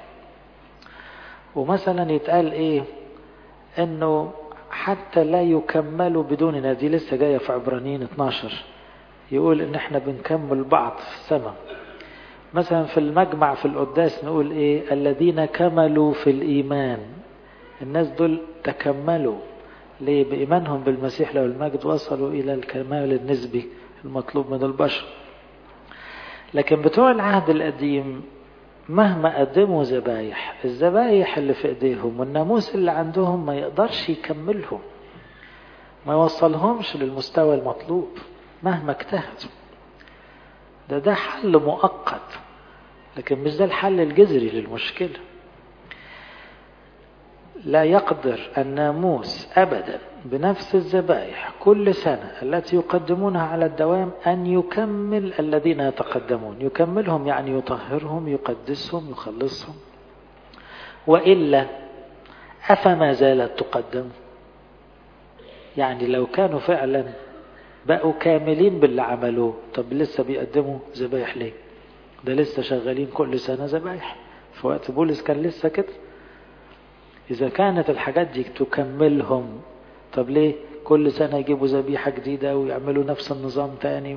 ومثلا يتقال إيه؟ إنه حتى لا يكملوا بدوننا، دي لسه جاية في عبرانيين اتناشر، يقول إن إحنا بنكمل بعض في السماء. مثلا في المجمع في القداس نقول إيه؟ الذين كملوا في الإيمان. الناس دول تكملوا ليه؟ بإيمانهم بالمسيح له المجد وصلوا إلى الكمال النسبي المطلوب من البشر. لكن بتوع العهد القديم مهما قدموا ذبايح، الذبايح اللي في ايديهم والناموس اللي عندهم ما يقدرش يكملهم، ما يوصلهمش للمستوى المطلوب مهما اجتهدوا. ده ده حل مؤقت، لكن مش ده الحل الجذري للمشكلة. لا يقدر الناموس أبدا بنفس الذبائح كل سنة التي يقدمونها على الدوام أن يكمل الذين يتقدمون. يكملهم يعني يطهرهم، يقدسهم، يخلصهم. وإلا أفما زالت تقدم؟ يعني لو كانوا فعلا بقوا كاملين باللي عملوه، طب لسه بيقدموا ذبائح ليه؟ ده لسه شغالين كل سنة ذبائح. في وقت بولس كان لسه كده. إذا كانت الحاجات دي تكملهم، طب ليه كل سنة يجيبوا ذبيحة جديدة ويعملوا نفس النظام تاني؟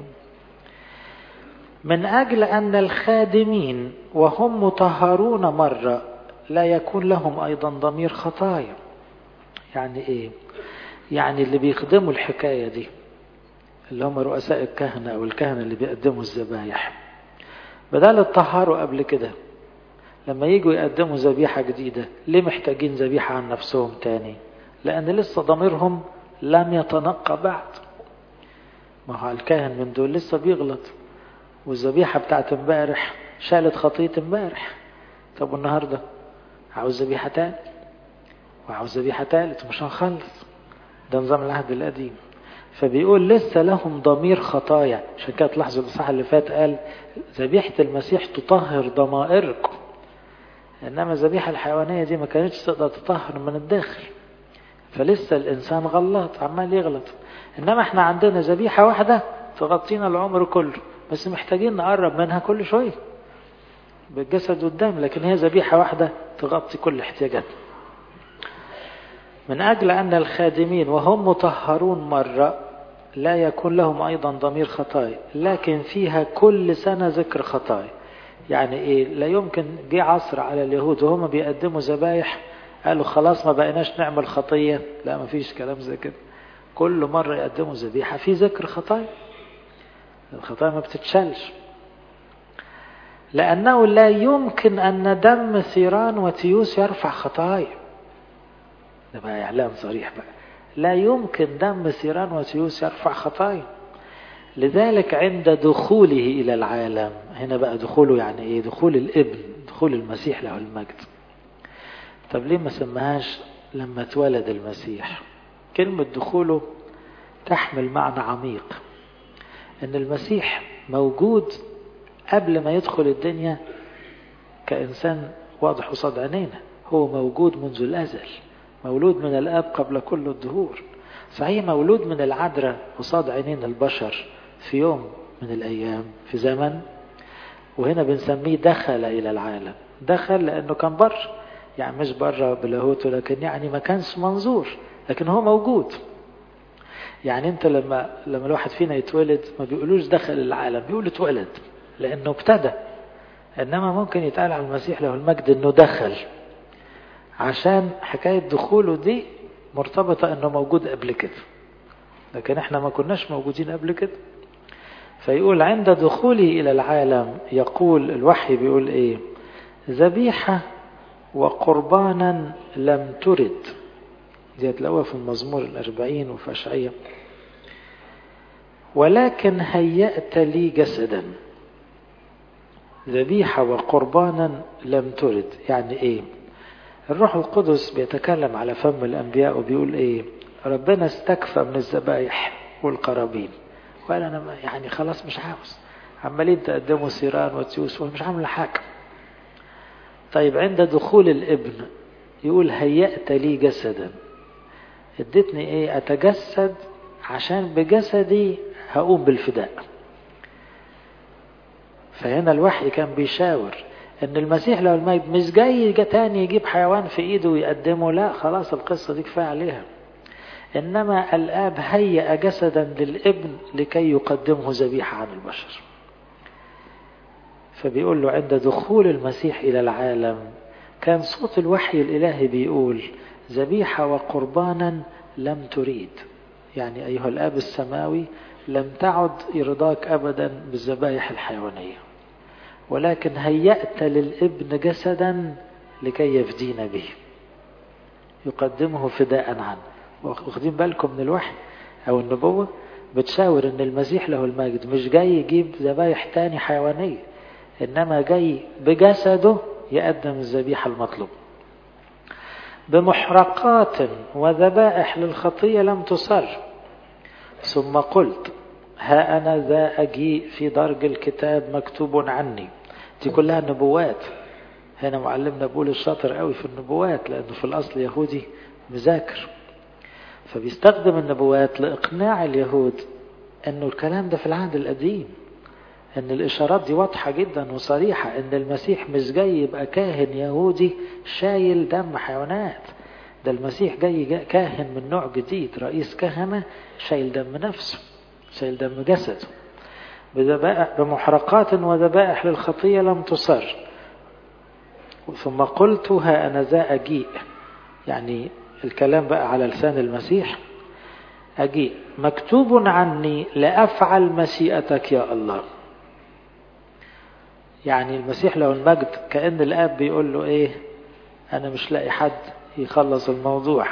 من أجل أن الخادمين وهم مطهرون مرة لا يكون لهم أيضا ضمير خطايا. يعني إيه؟ يعني اللي بيخدموا الحكاية دي اللي هم رؤساء الكهنة أو الكهنة اللي بيقدموا الذبايح، بدل الطهاروا قبل كده، لما يجوا يقدموا ذبيحة جديدة ليه محتاجين ذبيحة عن نفسهم تاني؟ لأن لسه ضميرهم لم يتنقى بعد. ما هو الكاهن من دول لسه بيغلط، والذبيحة بتاعت امبارح شالت خطية امبارح. طب والنهاردة عاوز ذبيحة تاني وعاوز ذبيحة تالت، مش هنخلص. ده نظام العهد القديم. فبيقول لسه لهم ضمير خطايا. عشان كده تلاحظوا الإصحاح اللي فات قال ذبيحة المسيح تطهر ضمائركم، إنما الذبيحة الحيوانية دي ما كانتش تقدر تطهر من الداخل. فلسه الإنسان غلط، عمال يغلط. إنما احنا عندنا ذبيحة واحدة تغطينا العمر كله، بس محتاجين نقرب منها كل شوية بالجسد والدم، لكن هي ذبيحة واحدة تغطي كل احتياجات. من أجل أن الخادمين وهم مطهرون مرة لا يكون لهم أيضا ضمير خطايا، لكن فيها كل سنة ذكر خطايا. يعني ايه؟ لا يمكن جه عصر على اليهود وهم بيقدموا ذبايح قالوا خلاص ما بقيناش نعمل خطية. لا، ما فيش كلام زي كده. كل مرة يقدموا ذبيحة في ذكر خطايا، الخطايا ما بتتشالش، لأنه لا يمكن أن دم ثيران وتيوس يرفع خطايا. ده بقى إعلام صريح بقى، لا يمكن دم ثيران وتيوس يرفع خطايا. لذلك عند دخوله إلى العالم، هنا بقى دخوله يعني إيه؟ دخول الابن، دخول المسيح له المجد. طب ليه ما سمهاش لما اتولد المسيح؟ كلمة دخوله تحمل معنى عميق، ان المسيح موجود قبل ما يدخل الدنيا كإنسان واضح قصاد عينينا. هو موجود منذ الأزل، مولود من الآب قبل كل الدهور. صحيح مولود من العذراء قصاد عينين البشر في يوم من الأيام في زمن، وهنا بنسميه دخل إلى العالم. دخل لأنه كان بر، يعني مش بره بلاهوته، لكن يعني ما كانش منظور، لكن هو موجود. يعني انت لما لما الواحد فينا يتولد ما بيقولوش دخل العالم، بيقول اتولد لأنه ابتدى. إنما ممكن يتقال على المسيح له المجد إنه دخل، عشان حكاية دخوله دي مرتبطة إنه موجود قبل كده، لكن إحنا ما كناش موجودين قبل كده. فيقول عند دخوله إلى العالم، يقول الوحي بيقول إيه؟ ذبيحة وقربانا لم ترد. دي هتلاقوها في المزمور الأربعين وفي أشعياء. ولكن هيأت لي جسدا. ذبيحة وقربانا لم ترد يعني ايه؟ الروح القدس بيتكلم على فم الأنبياء وبيقول ايه؟ ربنا استكفى من الذبائح والقرابين وقال انا يعني خلاص مش عاوز، عمالين تقدموا سيران وتيوس ومش عامل حاجة. طيب عند دخول الابن يقول هيأت لي جسدا. ادتني ايه؟ اتجسد عشان بجسدي هقوم بالفداء. فهنا الوحي كان بيشاور ان المسيح لو المجد مش جاي تاني يجيب حيوان في ايده ويقدمه، لا خلاص القصة دي كفاية عليها. انما الاب هيأ جسدا للابن لكي يقدمه ذبيحة عن البشر. فبيقول له عند دخول المسيح الى العالم كان صوت الوحي الالهي بيقول ذبيحة وقربانا لم تريد، يعني ايها الاب السماوي لم تعد يرضاك ابدا بالذبائح الحيوانية، ولكن هيأت للابن جسدا لكي يفدينا به، يقدمه فداء عنه. واخدين بالكم من الوحي او النبوة بتشاور ان المسيح له المجد مش جاي يجيب ذبائح تاني حيوانية، انما جاي بجسده يقدم الذبيحة المطلوب. بمحرقات وذبائح للخطية لم تصر. ثم قلت ها أنا ذا أجيء في درج الكتاب مكتوب عني. دي كلها نبوات. هنا معلمنا بقول الشاطر قوي في النبوات، لأنه في الأصل يهودي مذاكر، فبيستخدم النبوات لإقناع اليهود أنه الكلام ده في العهد القديم، أن الإشارات دي واضحة جدا وصريحة، أن المسيح مش جاي يبقى كاهن يهودي شايل دم حيوانات، ده المسيح جاي, جاي كاهن من نوع جديد، رئيس كهنة شايل دم نفسه، شايل دم جسده. بمحرقات وذبائح للخطية لم تصر. ثم قلت ها أنا ذا أجيء، يعني الكلام بقى على لسان المسيح، أجيء مكتوب عني لأفعل مشيئتك يا الله. يعني المسيح له المجد كأن الآب بيقول له إيه؟ أنا مش لاقي حد يخلص الموضوع.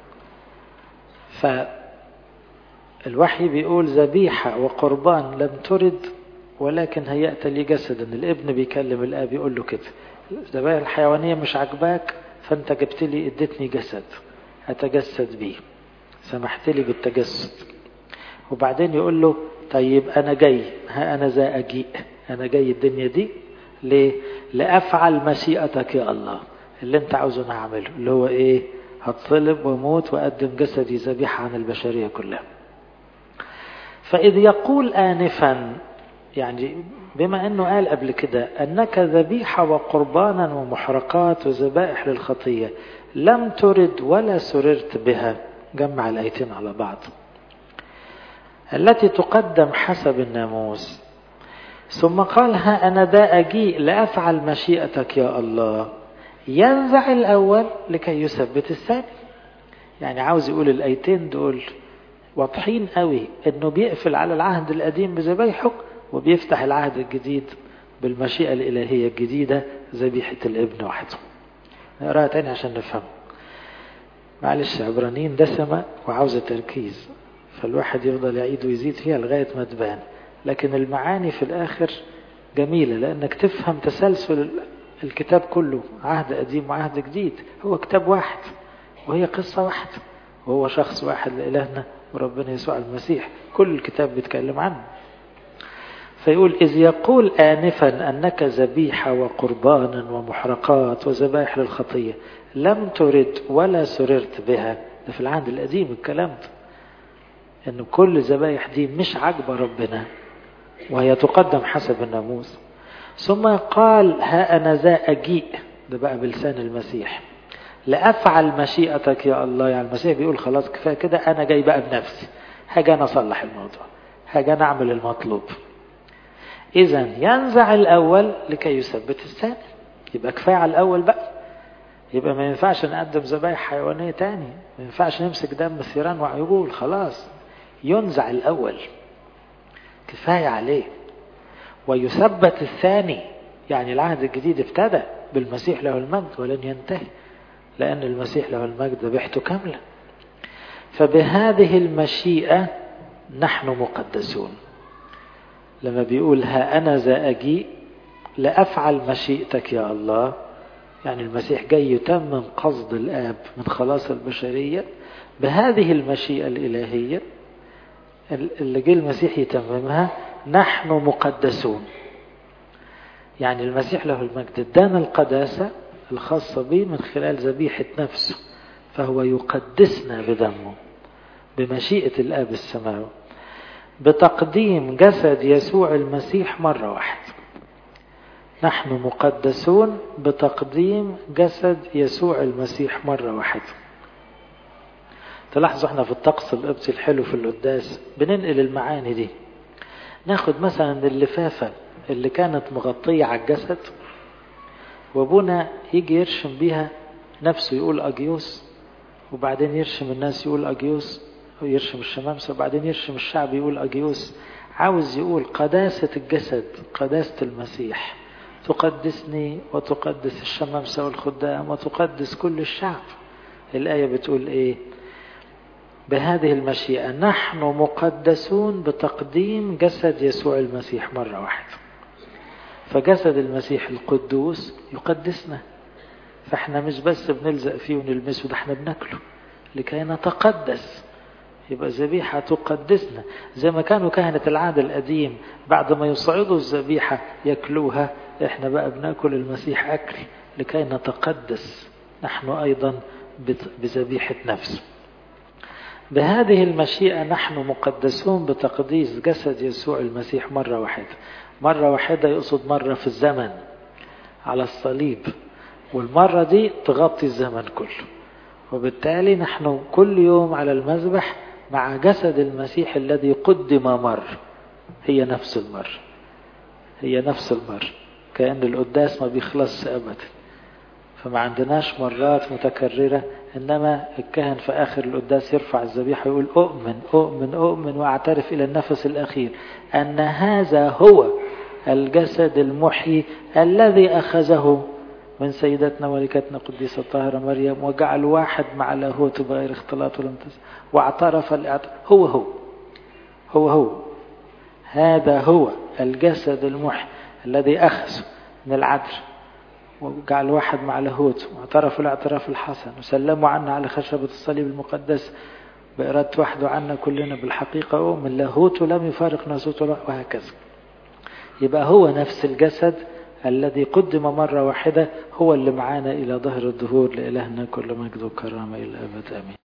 فالوحي بيقول ذبيحة وقربان لم ترد ولكن هيأت لي جسدا. الابن بيكلم الآب يقول له كده، الذبائح الحيوانية مش عجباك فأنت جبت لي ادتني جسد أتجسد بيه، سمحت لي بالتجسد. وبعدين يقول له طيب أنا جاي، ها أنا ذا أجيء، أنا جاي الدنيا دي ليه؟ لأفعل مشيئتك يا الله، اللي انت عاوزه انا هعمله، اللي هو ايه؟ هتصلب وموت وأقدم جسدي ذبيحة عن البشرية كلها. فإذ يقول آنفا، يعني بما أنه قال قبل كده أنك ذبيحة وقربانا ومحرقات وذبائح للخطية لم ترد ولا سررت بها، جمع الآيتين على بعض، التي تقدم حسب الناموس ثم قال ها أنا ذا أجيء لأفعل مشيئتك يا الله. ينزع الأول لكي يثبت الثاني. يعني عاوز يقول الآيتين دول واضحين قوي انه بيقفل على العهد القديم بذبايحه وبيفتح العهد الجديد بالمشيئة الإلهية الجديدة ذبيحة الابن وحده. نقراها تاني عشان نفهم. معلش عبرانيين دسمة وعاوزة تركيز، فالواحد يفضل يعيد ويزيد فيها لغاية ما تبان، لكن المعاني في الآخر جميلة لأنك تفهم تسلسل الكتاب كله، عهد قديم وعهد جديد. هو كتاب واحد وهي قصة واحدة وهو شخص واحد لإلهنا وربنا يسوع المسيح، كل الكتاب بيتكلم عنه. فيقول إذ يقول آنفا أنك ذبيحة وقربانا ومحرقات وذبائح للخطية لم ترد ولا سررت بها. ده في العهد القديم الكلام ده، إن كل ذبائح دي مش عاجبة ربنا وهي تقدم حسب الناموس. ثم قال ها أنا ذا أجيء، ده بقى بلسان المسيح، لأفعل مشيئتك يا الله. يعني المسيح بيقول خلاص كفاية كده، أنا جاي بقى بنفسي، هاجي أنا أصلح الموضوع، هاجي أنا أعمل المطلوب. إذن ينزع الأول لكي يثبت الثاني. يبقى كفاية على الأول بقى، يبقى ما ينفعش نقدم ذبائح حيوانية تاني، ما ينفعش نمسك دم الثيران وعجول، خلاص ينزع الأول كفاية عليه ويثبت الثاني. يعني العهد الجديد ابتدى بالمسيح له المجد ولن ينتهي، لأن المسيح له المجد ذبيحته كاملة. فبهذه المشيئة نحن مقدسون. لما بيقول ها أنا ذا أجيء لأفعل مشيئتك يا الله، يعني المسيح جاي يتمم قصد الآب من خلاص البشرية بهذه المشيئة الإلهية اللي جاي المسيح يتممها. نحن مقدسون، يعني المسيح له المجد ادانا القداسة الخاصة به من خلال ذبيحة نفسه، فهو يقدسنا بدمه بمشيئة الآب السماوي بتقديم جسد يسوع المسيح مرة واحدة. نحن مقدسون بتقديم جسد يسوع المسيح مرة واحدة. تلاحظوا احنا في الطقس القبطي الحلو في القداس بننقل المعاني دي. ناخد مثلا اللفافة اللي كانت مغطية على الجسد وابونا يجي يرشم بيها نفسه يقول أجيوس، وبعدين يرشم الناس يقول أجيوس، ويرشم الشمامسة وبعدين يرشم الشعب يقول أجيوس. عاوز يقول قداسة الجسد، قداسة المسيح تقدسني وتقدس الشمامسة والخدام وتقدس كل الشعب. الآية بتقول إيه؟ بهذه المشيئة نحن مقدسون بتقديم جسد يسوع المسيح مرة واحدة. فجسد المسيح القدوس يقدسنا، فاحنا مش بس بنلزق فيه ونلمسه، ده احنا بناكله لكي نتقدس. يبقى ذبيحة تقدسنا، زي ما كانوا كهنة العهد القديم بعد ما يصعدوا الذبيحة يأكلوها، احنا بقى بناكل المسيح أكل لكي نتقدس نحن أيضا بذبيحة نفسه. بهذه المشيئة نحن مقدسون بتقديس جسد يسوع المسيح مرة واحدة. مرة واحدة يقصد مرة في الزمن على الصليب، والمرة دي تغطي الزمن كله، وبالتالي نحن كل يوم على المذبح مع جسد المسيح الذي قدم مر. هي نفس المر، هي نفس المر، كأن القداس ما بيخلص أبدا. فما عندناش مرات متكررة، إنما الكهن في آخر القداس يرفع الذبيحة ويقول أؤمن أؤمن أؤمن وأعترف إلى النفس الأخير أن هذا هو الجسد المحيي الذي أخذه من سيدتنا ولكتنا قديسة الطاهرة مريم وجعل واحد مع لاهوت بغير اختلاط ولا امتزاج، واعترف هو هو هو هو هذا هو الجسد المحيي الذي أخذ من العذر وجعل واحد مع لاهوت واعترف الاعتراف الحسن وسلموا عنا على خشبة الصليب المقدس بإرادة وحده عنا كلنا بالحقيقة من لاهوت لم يفارق ناسوت وهكذا. يبقى هو نفس الجسد الذي قدم مرة واحدة هو اللي معانا إلى ظهر الدهور. لإلهنا كل مجد وكرامة إلى الأبد آمين.